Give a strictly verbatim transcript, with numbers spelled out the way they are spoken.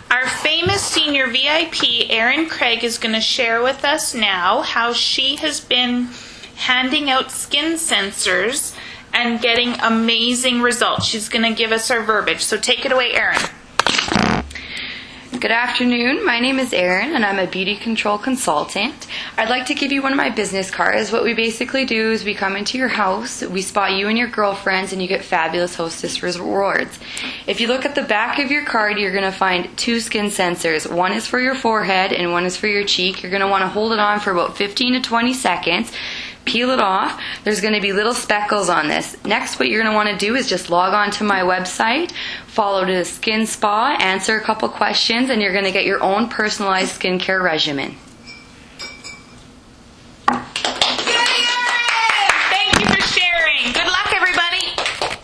Our famous senior V I P, Erin Craig, is going to share with us now how she has been handing out skin sensors and getting amazing results. She's going to give us our verbiage. So take it away, Erin. Good afternoon. My name is Erin, and I'm a beauty control consultant. I'd like to give you one of my business cards. What we basically do is we come into your house, we spot you and your girlfriends, and you get fabulous hostess rewards. If you look at the back of your card, you're going to find two skin sensors. One is for your forehead and one is for your cheek. You're going to want to hold it on for about fifteen to twenty seconds. Peel it off. There's going to be little speckles on this. Next, what you're going to want to do is just log on to my website, follow the Skin Spa, answer a couple questions, and you're going to get your own personalized skincare regimen.